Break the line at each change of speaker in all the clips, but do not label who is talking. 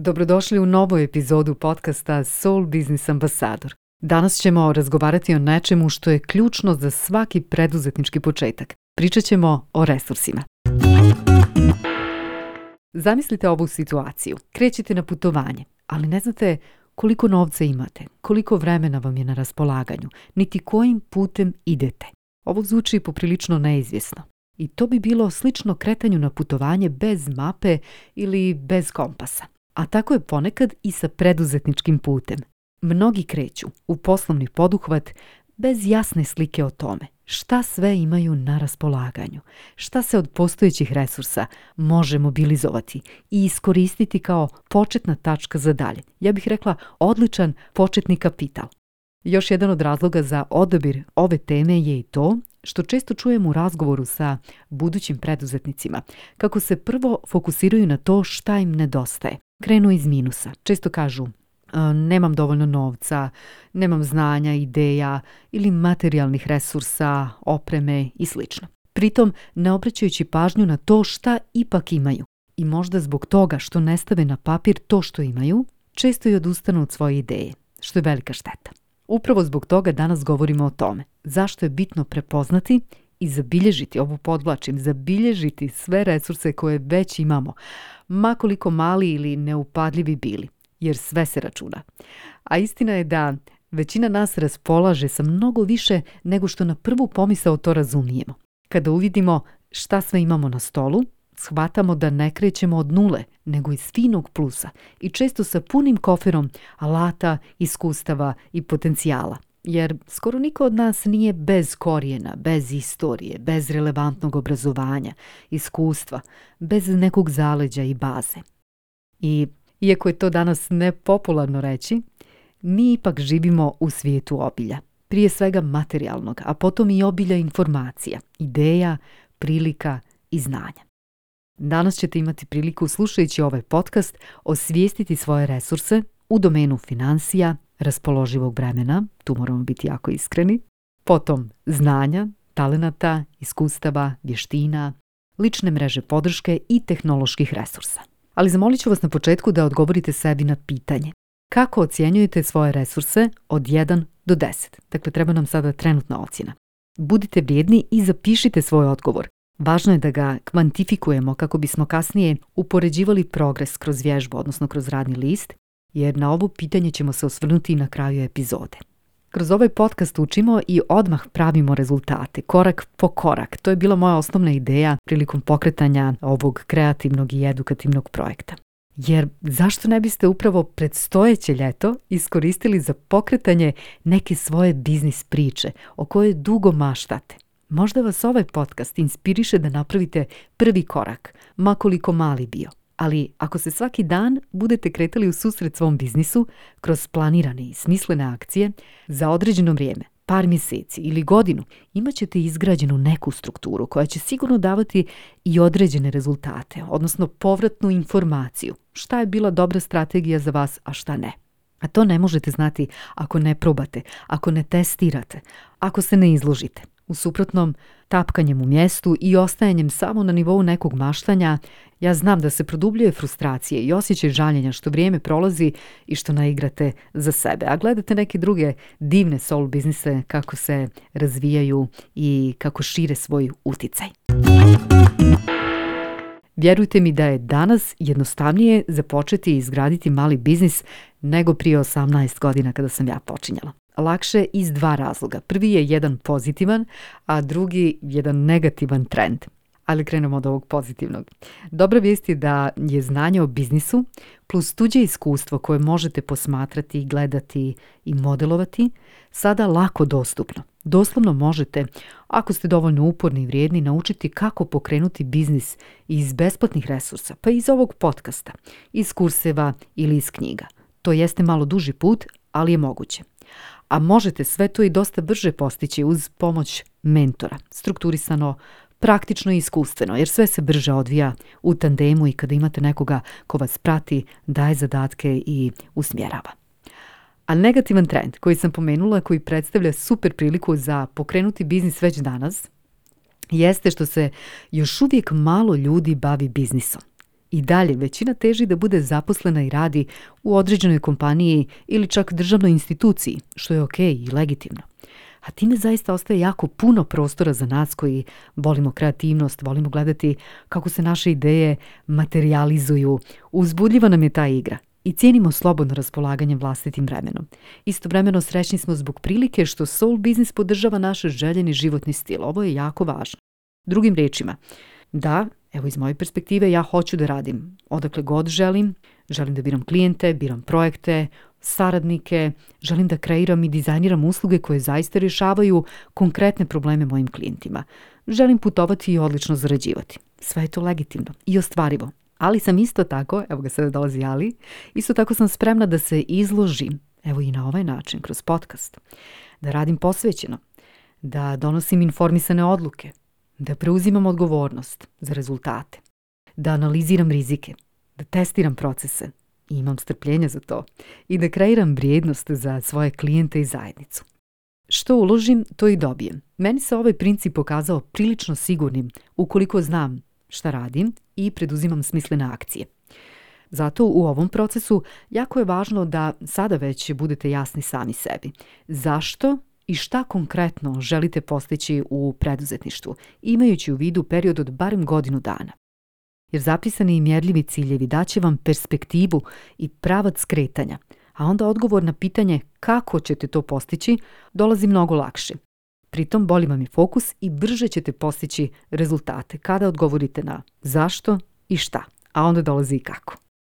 Dobrodošli u novu epizodu podcasta Soul Business Ambassador. Danas ćemo razgovarati o nečemu što je ključno za svaki preduzetnički početak. Pričat ćemo o resursima. Zamislite ovu situaciju. Krećete na putovanje, ali ne znate koliko novca imate, koliko vremena vam je na raspolaganju, niti kojim putem idete. Ovo zvuči poprilično neizvjesno. I to bi bilo slično kretanju na putovanje bez mape ili bez kompasa. A tako je ponekad i sa preduzetničkim putem. Mnogi kreću u poslovni poduhvat bez jasne slike o tome šta sve imaju na raspolaganju, šta se od postojećih resursa može mobilizovati i iskoristiti kao početna tačka za dalje. Ja bih rekla odličan početni kapital. Još jedan od razloga za odabir ove teme je i to što često čujem u razgovoru sa budućim preduzetnicima kako se prvo fokusiraju na to šta im nedostaje. Krenu iz minusa. Često kažu nemam dovoljno novca, nemam znanja, ideja ili materijalnih resursa, opreme i sl. Pritom ne obraćajući pažnju na to šta ipak imaju. I možda zbog toga što ne stave na papir to što imaju, često i odustanu od svoje ideje, što je velika šteta. Upravo zbog toga danas govorimo o tome. Zašto je bitno prepoznati i zabilježiti, ovo podvlačim, zabilježiti sve resurse koje već imamo, ma koliko mali ili neupadljivi bili, jer sve se računa. A istina je da većina nas raspolaže sa mnogo više nego što na prvu pomisao to razumijemo. Kada uvidimo šta sve imamo na stolu, shvatamo da ne krećemo od nule, nego iz finog plusa i često sa punim koferom alata, iskustava i potencijala. Jer skoro niko od nas nije bez korijena, bez istorije, bez relevantnog obrazovanja, iskustva, bez nekog zaleđa i baze. I iako je to danas nepopularno reći, mi ipak živimo u svijetu obilja. Prije svega materijalnog, a potom i obilja informacija, ideja, prilika i znanja. Danas ćete imati priliku, slušajući ovaj podcast, osvijestiti svoje resurse u domenu financija, raspoloživog vremena, tu moramo biti jako iskreni, potom znanja, talenata, iskustava, vještina, lične mreže podrške i tehnoloških resursa. Ali zamolit ću vas na početku da odgovorite sebi na pitanje. Kako ocjenjujete svoje resurse od 1 do 10? Dakle, treba nam sada trenutna ocjena. Budite vrijedni i zapišite svoj odgovor. Važno je da ga kvantifikujemo kako bismo kasnije upoređivali progres kroz vježbu, odnosno kroz radni list, jer na ovo pitanje ćemo se osvrnuti na kraju epizode. Kroz ovaj podcast učimo i odmah pravimo rezultate, korak po korak. To je bila moja osnovna ideja prilikom pokretanja ovog kreativnog i edukativnog projekta. Jer zašto ne biste upravo predstojeće ljeto iskoristili za pokretanje neke svoje biznis priče o kojoj dugo maštate? Možda vas ovaj podcast inspiriše da napravite prvi korak, ma koliko mali bio. Ali ako se svaki dan budete kretali u susret svom biznisu kroz planirane i smislene akcije, za određeno vrijeme, par mjeseci ili godinu, imat ćete izgrađenu neku strukturu koja će sigurno davati i određene rezultate, odnosno povratnu informaciju. Šta je bila dobra strategija za vas, a šta ne. A to ne možete znati ako ne probate, ako ne testirate, ako se ne izložite. U suprotnom, tapkanjem u mjestu i ostajanjem samo na nivou nekog maštanja, ja znam da se produbljuje frustracije i osjećaj žaljenja što vrijeme prolazi i što naigrate za sebe. A gledate neke druge divne soul biznise kako se razvijaju i kako šire svoj uticaj. Vjerujte mi da je danas jednostavnije započeti i izgraditi mali biznis nego prije 18 godina kada sam ja počinjala. Lakše iz 2 razloga. Prvi je jedan pozitivan, a drugi jedan negativan trend. Ali krenemo od ovog pozitivnog. Dobra vijest je da je znanje o biznisu plus tuđe iskustvo koje možete posmatrati, gledati i modelovati sada lako dostupno. Doslovno možete, ako ste dovoljno uporni i vrijedni, naučiti kako pokrenuti biznis iz besplatnih resursa, pa iz ovog podcasta, iz kurseva ili iz knjiga. To jeste malo duži put, ali je moguće. A možete sve to i dosta brže postići uz pomoć mentora, strukturisano, praktično i iskustveno, jer sve se brže odvija u tandemu i kada imate nekoga ko vas prati, daje zadatke i usmjerava. A negativan trend koji sam pomenula, koji predstavlja super priliku za pokrenuti biznis već danas, jeste što se još uvijek malo ljudi bavi biznisom. I dalje, većina teži da bude zaposlena i radi u određenoj kompaniji ili čak državnoj instituciji, što je okej i legitimno. A time zaista ostaje jako puno prostora za nas koji volimo kreativnost, volimo gledati kako se naše ideje materializuju. Uzbudljiva nam je ta igra i cijenimo slobodno raspolaganje vlastitim vremenom. Istovremeno srećni smo zbog prilike što soul biznis podržava naš željeni životni stil. Ovo je jako važno. Drugim rečima, da, evo iz moje perspektive, ja hoću da radim odakle god želim da biram klijente, biram projekte, saradnike, želim da kreiram i dizajniram usluge koje zaista rješavaju konkretne probleme mojim klijentima. Želim putovati i odlično zarađivati. Sve je to legitimno i ostvarivo. Ali sam isto tako, evo ga sada dolazi ali, isto tako sam spremna da se izložim, evo i na ovaj način, kroz podcast, da radim posvećeno, da donosim informisane odluke, da preuzimam odgovornost za rezultate, da analiziram rizike, da testiram procese i imam strpljenja za to i da kreiram vrijednost za svoje klijente i zajednicu. Što uložim, to i dobijem. Meni se ovaj princip pokazao prilično sigurnim ukoliko znam šta radim i preduzimam smislene akcije. Zato u ovom procesu jako je važno da sada već budete jasni sami sebi. Zašto i šta konkretno želite postići u preduzetništvu, imajući u vidu period od barem godinu dana. Jer zapisani i mjerljivi ciljevi daće vam perspektivu i pravac kretanja, a onda odgovor na pitanje kako ćete to postići dolazi mnogo lakše. Pritom bolji vam je fokus i brže ćete postići rezultate kada odgovorite na zašto i šta, a onda dolazi i kako.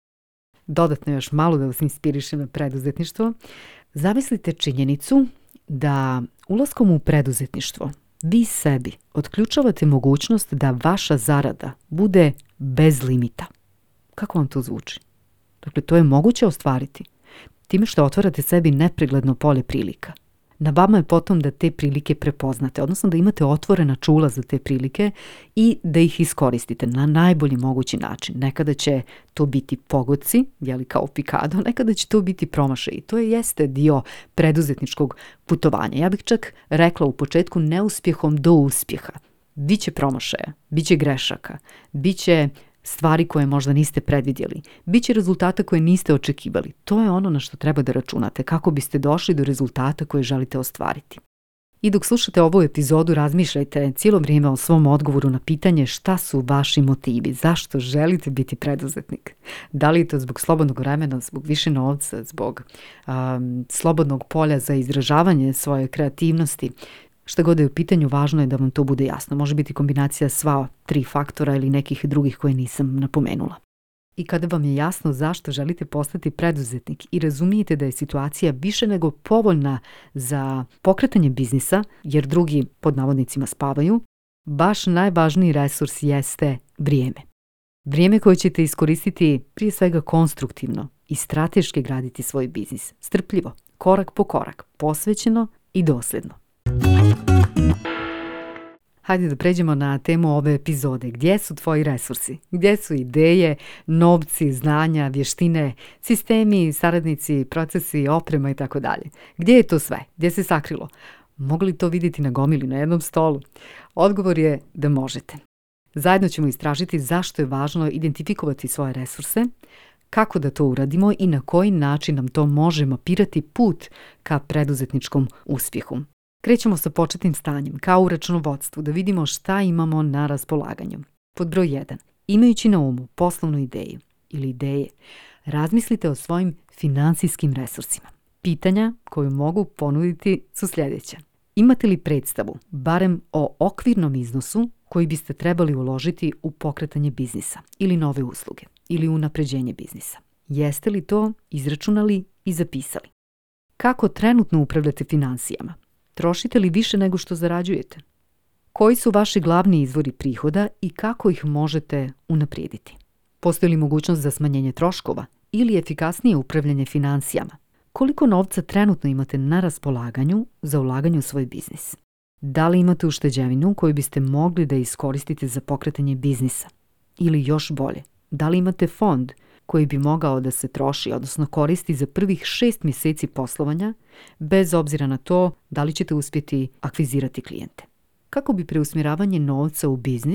Dodatno još malo da vas inspirišem na preduzetništvo. Zamislite činjenicu da ulaskom u preduzetništvo vi sebi otključavate mogućnost da vaša zarada bude bez limita. Kako vam to zvuči? Dakle, to je moguće ostvariti time što otvarate sebi nepregledno polje prilika. Na vama je potom da te prilike prepoznate, odnosno da imate otvorena čula za te prilike i da ih iskoristite na najbolji mogući način. Nekada će to biti pogodci, kao pikado, nekada će to biti promašaj. I to jeste dio preduzetničkog putovanja. Ja bih čak rekla u početku neuspjehom do uspjeha. Biće promašaja, biće grešaka, biće stvari koje možda niste predvidjeli, biće rezultata koje niste očekivali. To je ono na što treba da računate kako biste došli do rezultata koje želite ostvariti. I dok slušate ovu epizodu, razmišljajte cijelo vrijeme o svom odgovoru na pitanje šta su vaši motivi, zašto želite biti preduzetnik. Da li je to zbog slobodnog vremena, zbog više novca, zbog slobodnog polja za izražavanje svoje kreativnosti. Šta god je u pitanju, važno je da vam to bude jasno. Može biti kombinacija sva 3 faktora ili nekih drugih koje nisam napomenula. I kada vam je jasno zašto želite postati preduzetnik i razumijete da je situacija više nego povoljna za pokretanje biznisa, jer drugi pod navodnicima spavaju, baš najvažniji resurs jeste vrijeme. Vrijeme koje ćete iskoristiti prije svega konstruktivno i strateški graditi svoj biznis. Strpljivo, korak po korak, posvećeno i dosljedno. Hajde da pređemo na temu ove epizode. Gdje su tvoji resursi? Gdje su ideje, novci, znanja, vještine, sistemi, saradnici, procesi, oprema i tako dalje? Gdje je to sve? Gdje se sakrilo? Mogu li to vidjeti na gomili, na jednom stolu? Odgovor je da možete. Zajedno ćemo istražiti zašto je važno identifikovati svoje resurse, kako da to uradimo i na koji način nam to može mapirati put ka preduzetničkom uspjehu. Krećemo sa početnim stanjem, kao u računovodstvu, da vidimo šta imamo na raspolaganju. Pod broj 1. Imajući na umu poslovnu ideju ili ideje, razmislite o svojim financijskim resursima. Pitanja koju mogu ponuditi su sljedeća. Imate li predstavu, barem o okvirnom iznosu, koji biste trebali uložiti u pokretanje biznisa ili nove usluge ili unapređenje biznisa? Jeste li to izračunali i zapisali? Kako trenutno upravljate financijama? Trošite li više nego što zarađujete? Koji su vaši glavni izvori prihoda i kako ih možete unaprijediti? Postoji li mogućnost za smanjenje troškova ili efikasnije upravljanje financijama? Koliko novca trenutno imate na raspolaganju za ulaganje u svoj biznis? Da li imate ušteđevinu koju biste mogli da iskoristite za pokretanje biznisa? Ili još bolje, da li imate fond koji bi mogao da se troši, odnosno koristi za prvih 6 mjeseci poslovanja, bez obzira na to da li ćete uspjeti akvizirati klijente? Kako bi preusmjeravanje novca u biznis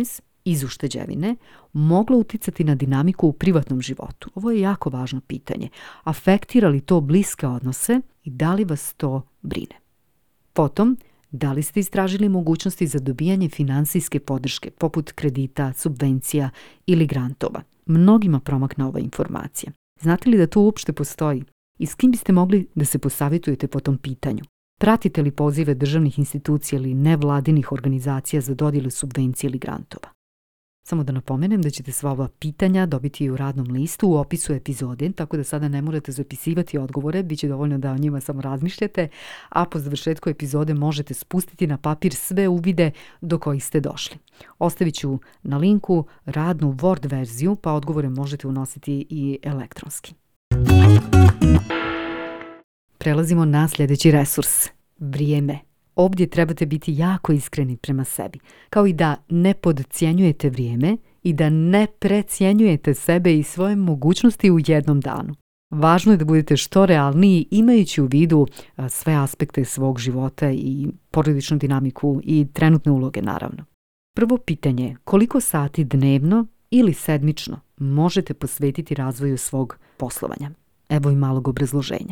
iz ušteđevine moglo uticati na dinamiku u privatnom životu? Ovo je jako važno pitanje. Afektira li to bliske odnose i da li vas to brine? Potom, da li ste istražili mogućnosti za dobijanje finansijske podrške, poput kredita, subvencija ili grantova? Mnogima promakne ova informacija. Znate li da to uopšte postoji? I s kim biste mogli da se posavjetujete po tom pitanju? Pratite li pozive državnih institucija ili nevladinih organizacija za dodjelu subvencije ili grantova? Samo da napomenem da ćete sva ova pitanja dobiti i u radnom listu u opisu epizode, tako da sada ne morate zapisivati odgovore, bit će dovoljno da o njima samo razmišljate, a po završetku epizode možete spustiti na papir sve uvide do kojih ste došli. Ostavit ću na linku radnu Word verziju, pa odgovore možete unositi i elektronski. Prelazimo na sljedeći resurs, vrijeme. Ovdje trebate biti jako iskreni prema sebi, kao i da ne podcjenjujete vrijeme i da ne precjenjujete sebe i svoje mogućnosti u jednom danu. Važno je da budete što realniji imajući u vidu sve aspekte svog života i porodičnu dinamiku i trenutne uloge naravno. Prvo pitanje je koliko sati dnevno ili sedmično možete posvetiti razvoju svog poslovanja. Evo i malog obrazloženja.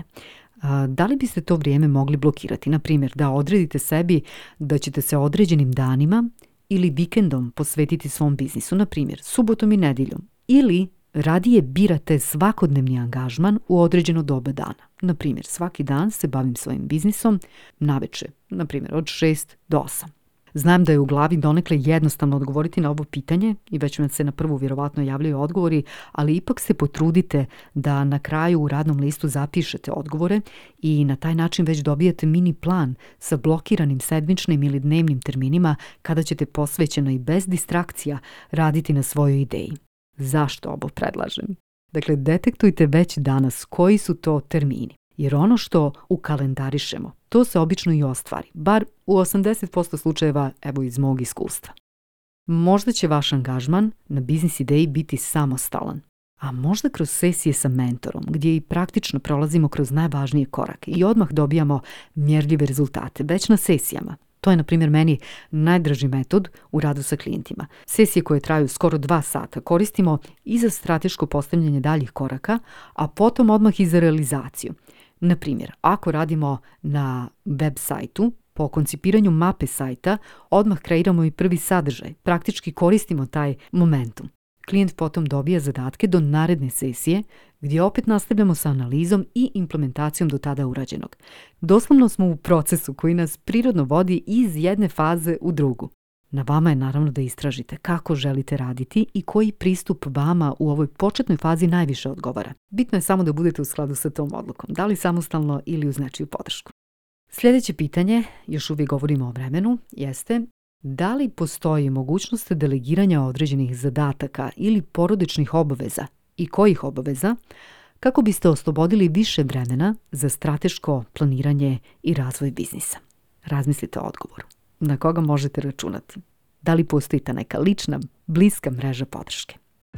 Da li biste to vrijeme mogli blokirati? Na primjer, da odredite sebi da ćete se određenim danima ili vikendom posvetiti svom biznisu, na primjer, subotom i nedjeljom. Ili radije birate svakodnevni angažman u određeno doba dana. Na primjer, svaki dan se bavim svojim biznisom navečer, na primjer, od 6 do 8. Znam da je u glavi donekle jednostavno odgovoriti na ovo pitanje i već vam se na prvu vjerovatno javljaju odgovori, ali ipak se potrudite da na kraju u radnom listu zapišete odgovore i na taj način već dobijete mini plan sa blokiranim sedmičnim ili dnevnim terminima kada ćete posvećeno i bez distrakcija raditi na svojoj ideji. Zašto ovo predlažem? Dakle, detektujte već danas koji su to termini. Jer ono što ukalendarišemo, to se obično i ostvari, bar u 80% slučajeva, evo iz mog iskustva. Možda će vaš angažman na biznis ideji biti samostalan, a možda kroz sesije sa mentorom, gdje i praktično prolazimo kroz najvažnije korake i odmah dobijamo mjerljive rezultate, već na sesijama. To je, na primjer, meni najdraži metod u radu sa klijentima. Sesije koje traju skoro 2 sata koristimo i za strateško postavljanje daljih koraka, a potom odmah i za realizaciju. Na primjer, ako radimo na web sajtu, po koncipiranju mape sajta, odmah kreiramo i prvi sadržaj. Praktički koristimo taj momentum. Klijent potom dobija zadatke do naredne sesije, gdje opet nastavljamo sa analizom i implementacijom do tada urađenog. Doslovno smo u procesu koji nas prirodno vodi iz jedne faze u drugu. Na vama je naravno da istražite kako želite raditi i koji pristup vama u ovoj početnoj fazi najviše odgovara. Bitno je samo da budete u skladu sa tom odlukom, da li samostalno ili uz nečiju podršku. Sljedeće pitanje, još uvijek govorimo o vremenu, jeste da li postoji mogućnost delegiranja određenih zadataka ili porodičnih obaveza i kojih obaveza kako biste oslobodili više vremena za strateško planiranje i razvoj biznisa. Razmislite o odgovoru. Na koga možete računati? Da li postoji ta neka lična, bliska mreža podrške?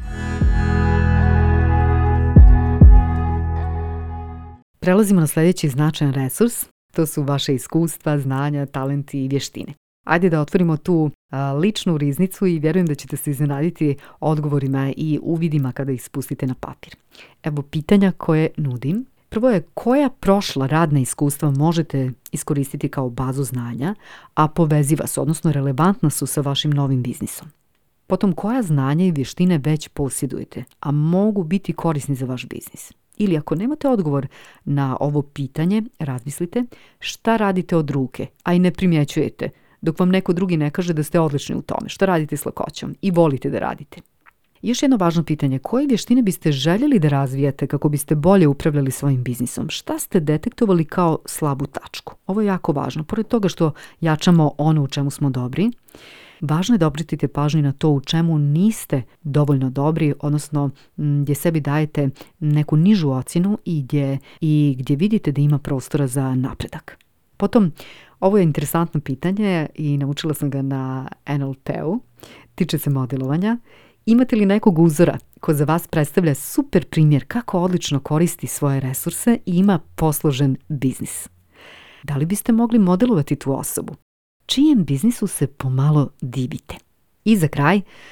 Prelazimo na sljedeći značajan resurs. To su vaše iskustva, znanja, talenti i vještine. Ajde da otvorimo tu ličnu riznicu i vjerujem da ćete se iznenaditi odgovorima i uvidima kada ih spustite na papir. Evo pitanja koje nudim. Prvo je koja prošla radna iskustva možete iskoristiti kao bazu znanja, a poveziva su, odnosno relevantna su sa vašim novim biznisom. Potom koja znanja i vještine već posjedujete, a mogu biti korisni za vaš biznis. Ili ako nemate odgovor na ovo pitanje, razmislite šta radite od ruke, a i ne primjećujete, dok vam neko drugi ne kaže da ste odlični u tome, šta radite s lakoćom i volite da radite. Još jedno važno pitanje, koje vještine biste željeli da razvijate kako biste bolje upravljali svojim biznisom? Šta ste detektovali kao slabu tačku? Ovo je jako važno. Pored toga što jačamo ono u čemu smo dobri, važno je da obratite pažnju na to u čemu niste dovoljno dobri, odnosno gdje sebi dajete neku nižu ocjenu i gdje vidite da ima prostora za napredak. Potom, ovo je interesantno pitanje i naučila sam ga na NLP-u, tiče se modelovanja. Imate li nekog uzora ko za vas predstavlja super primjer kako odlično koristi svoje resurse i ima posložen biznis? Da li biste mogli modelovati tu osobu? Čijem biznisu se pomalo divite? I za kraj,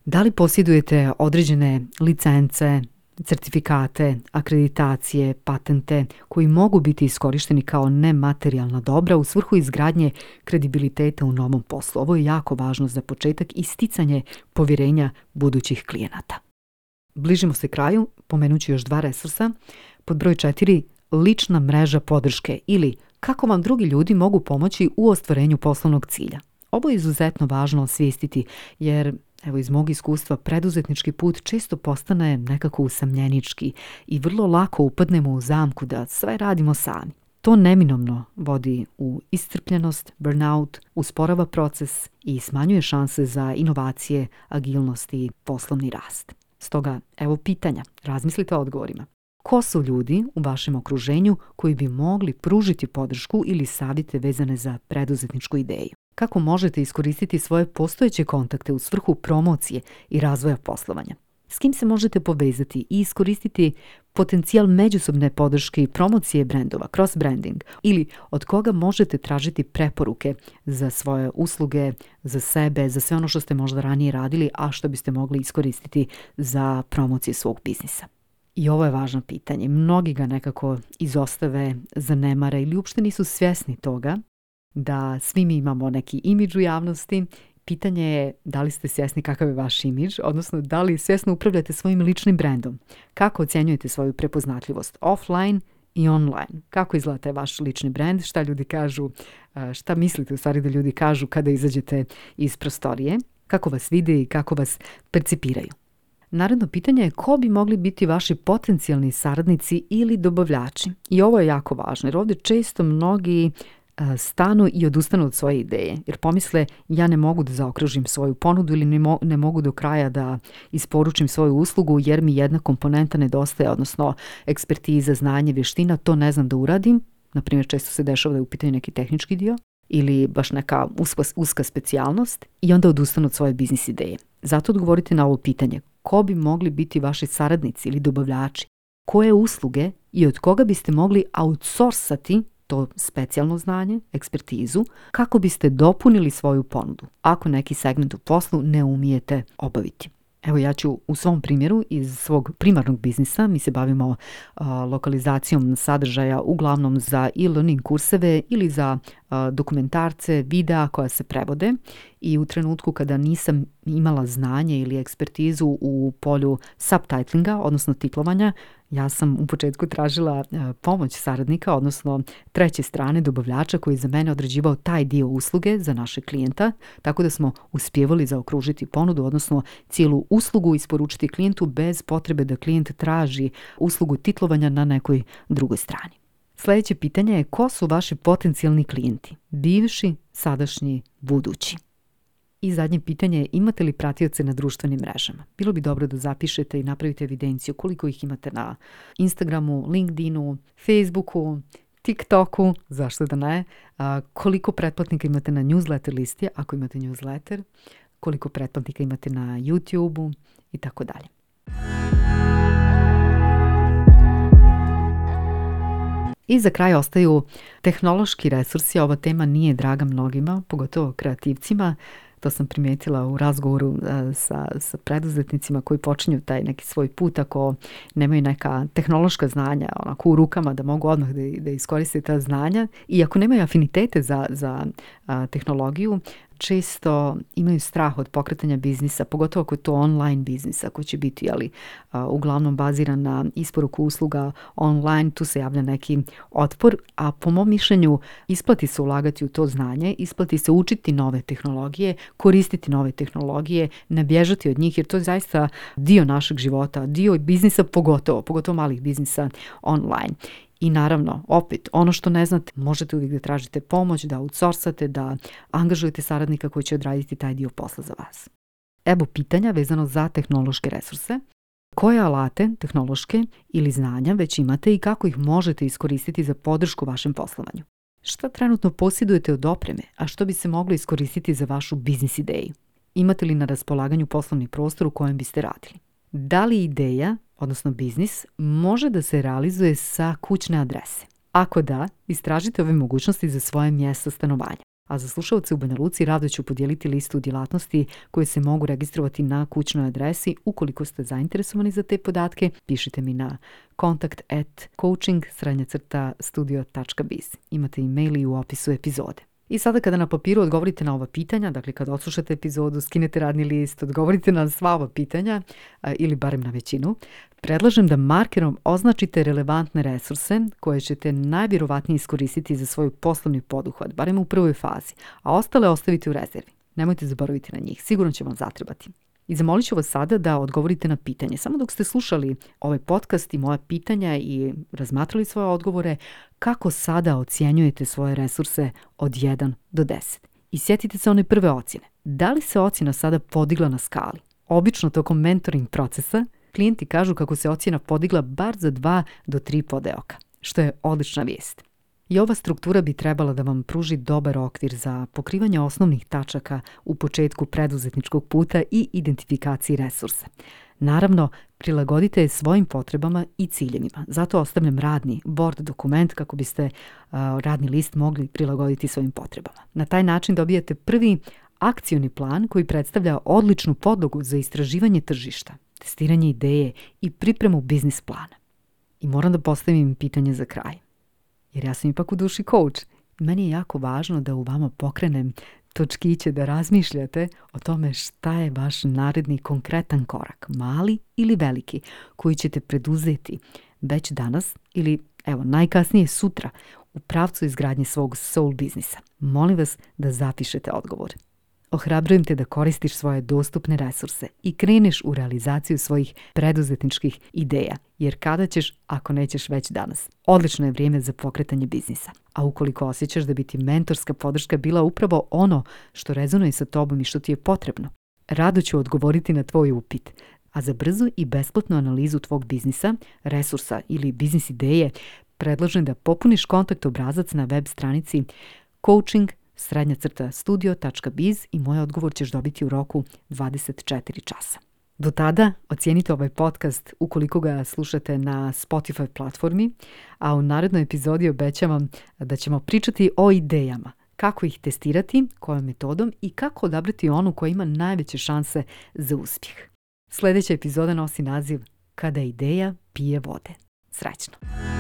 Da li posjedujete određene licence, certifikate, akreditacije, patente koji mogu biti iskorišteni kao nematerijalna dobra u svrhu izgradnje kredibiliteta u novom poslu? Ovo je jako važno za početak i sticanje povjerenja budućih klijenata. Bližimo se kraju, pomenuću još 2 resursa. Pod broj 4, lična mreža podrške ili kako vam drugi ljudi mogu pomoći u ostvarenju poslovnog cilja. Ovo je izuzetno važno osvijestiti jer evo iz mog iskustva, preduzetnički put često postane nekako usamljenički i vrlo lako upadnemo u zamku da sve radimo sami. To neminovno vodi u iscrpljenost, burnout, usporava proces i smanjuje šanse za inovacije, agilnost i poslovni rast. Stoga, evo pitanja, razmislite o odgovorima. Ko su ljudi u vašem okruženju koji bi mogli pružiti podršku ili savjete vezane za preduzetničku ideju? Kako možete iskoristiti svoje postojeće kontakte u svrhu promocije i razvoja poslovanja? S kim se možete povezati i iskoristiti potencijal međusobne podrške i promocije brendova, cross-branding, ili od koga možete tražiti preporuke za svoje usluge, za sebe, za sve ono što ste možda ranije radili, a što biste mogli iskoristiti za promociju svog biznisa? I ovo je važno pitanje. Mnogi ga nekako izostave, zanemare ili uopšte nisu svjesni toga da svi mi imamo neki imidž u javnosti. Pitanje je da li ste svjesni kakav je vaš imidž, odnosno da li svjesno upravljate svojim ličnim brendom. Kako ocjenjujete svoju prepoznatljivost offline i online? Kako izgleda taj vaš lični brend? Šta ljudi kažu, šta mislite u stvari da ljudi kažu kada izađete iz prostorije? Kako vas vide i kako vas percipiraju? Naredno pitanje je ko bi mogli biti vaši potencijalni saradnici ili dobavljači. I ovo je jako važno jer ovdje često mnogi stanu i odustanu od svoje ideje jer pomisle ja ne mogu da zaokružim svoju ponudu ili ne mogu do kraja da isporučim svoju uslugu jer mi jedna komponenta nedostaje, odnosno ekspertiza, znanje, vještina, to ne znam da uradim. Naprimjer, često se dešava da je u pitanju neki tehnički dio ili baš neka uska specijalnost i onda odustanu od svoje biznis ideje. Zato odgovorite na ovo pitanje. Ko bi mogli biti vaši saradnici ili dobavljači? Koje usluge i od koga biste mogli outsourcati to specijalno znanje, ekspertizu, kako biste dopunili svoju ponudu, ako neki segment u poslu ne umijete obaviti. Evo ja ću u svom primjeru iz svog primarnog biznisa, mi se bavimo lokalizacijom sadržaja uglavnom za e-learning kurseve ili za dokumentarce, videa koja se prevode i u trenutku kada nisam imala znanje ili ekspertizu u polju subtitlinga, odnosno titlovanja, ja sam u početku tražila pomoć saradnika, odnosno treće strane dobavljača koji je za mene određivao taj dio usluge za naše klijenta, tako da smo uspjevali zaokružiti ponudu, odnosno cijelu uslugu isporučiti klijentu bez potrebe da klijent traži uslugu titlovanja na nekoj drugoj strani. Sljedeće pitanje je ko su vaši potencijalni klijenti, bivši, sadašnji, budući. I zadnje pitanje je imate li pratioce na društvenim mrežama. Bilo bi dobro da zapišete i napravite evidenciju koliko ih imate na Instagramu, LinkedInu, Facebooku, TikToku, zašto da ne, koliko pretplatnika imate na newsletter listi, ako imate newsletter, koliko pretplatnika imate na YouTubeu i tako dalje. I za kraj ostaju tehnološki resursi. Ova tema nije draga mnogima, pogotovo kreativcima. To sam primijetila u razgovoru sa preduzetnicima koji počinju taj neki svoj put ako nemaju neka tehnološka znanja onako u rukama da mogu odmah da iskoriste ta znanja i ako nemaju afinitete za tehnologiju, često imaju strah od pokretanja biznisa, pogotovo ako je to online biznis, ako će biti uglavnom baziran na isporuku usluga online, tu se javlja neki otpor, a po mom mišljenju isplati se ulagati u to znanje, isplati se učiti nove tehnologije, koristiti nove tehnologije, ne bježati od njih jer to je zaista dio našeg života, dio biznisa pogotovo malih biznisa online. I naravno, opet, ono što ne znate, možete uvijek da tražite pomoć, da outsourcate, da angažujete saradnika koji će odraditi taj dio posla za vas. Evo pitanja vezano za tehnološke resurse. Koje alate, tehnološke ili znanja već imate i kako ih možete iskoristiti za podršku vašem poslovanju? Šta trenutno posjedujete od opreme, a što bi se moglo iskoristiti za vašu biznis ideju? Imate li na raspolaganju poslovni prostor u kojem biste radili? Da li ideja, odnosno biznis, može da se realizuje sa kućne adrese? Ako da, istražite ove mogućnosti za svoje mjesto stanovanja. A za slušalce u Banja Luci rado ću podijeliti listu djelatnosti koje se mogu registrovati na kućnoj adresi. Ukoliko ste zainteresovani za te podatke, pišite mi na kontakt@coaching_studio.biz. Imate e-mail i u opisu epizode. I sada kada na papiru odgovorite na ova pitanja, dakle kada odslušate epizodu, skinete radni list, odgovorite na sva ova pitanja, ili barem na većinu, predlažem da markerom označite relevantne resurse koje ćete najvjerovatnije iskoristiti za svoj poslovni poduhvat, barem u prvoj fazi, a ostale ostavite u rezervi. Nemojte zaboraviti na njih, sigurno će vam zatrebati. I zamolit ću vas sada da odgovorite na pitanje. Samo dok ste slušali ovaj podcast i moja pitanja i razmatrali svoje odgovore, kako sada ocjenjujete svoje resurse od 1 do 10? I sjetite se one prve ocjene. Da li se ocjena sada podigla na skali? Obično tokom mentoring procesa klijenti kažu kako se ocjena podigla bar za 2 do 3 podeoka, što je odlična vijest. I ova struktura bi trebala da vam pruži dobar okvir za pokrivanje osnovnih tačaka u početku preduzetničkog puta i identifikaciji resursa. Naravno, prilagodite je svojim potrebama i ciljevima. Zato ostavljam radni Word dokument kako biste radni list mogli prilagoditi svojim potrebama. Na taj način dobijete prvi akcioni plan koji predstavlja odličnu podlogu za istraživanje tržišta, testiranje ideje i pripremu biznis plana. I moram da postavim pitanje za kraj. Jer ja sam ipak u duši coach. Meni je jako važno da u vama pokrenem točkiće da razmišljate o tome šta je vaš naredni konkretan korak, mali ili veliki, koji ćete preduzeti već danas ili najkasnije sutra u pravcu izgradnje svog soul biznisa. Molim vas da zapišete odgovor. Ohrabrujem te da koristiš svoje dostupne resurse i kreneš u realizaciju svojih preduzetničkih ideja, jer kada ćeš ako nećeš već danas? Odlično je vrijeme za pokretanje biznisa. A ukoliko osjećaš da bi ti mentorska podrška bila upravo ono što rezonuje sa tobom i što ti je potrebno, rado ću odgovoriti na tvoj upit. A za brzu i besplatnu analizu tvog biznisa, resursa ili biznis ideje, predlažem da popuniš kontakt obrazac na web stranici coaching_studio.biz i moj odgovor ćeš dobiti u roku 24 časa. Do tada ocijenite ovaj podcast ukoliko ga slušate na Spotify platformi, a u narednoj epizodi obećavam da ćemo pričati o idejama, kako ih testirati, kojom metodom i kako odabrati onu koja ima najveće šanse za uspjeh. Sljedeća epizoda nosi naziv Kada ideja pije vode. Srećno!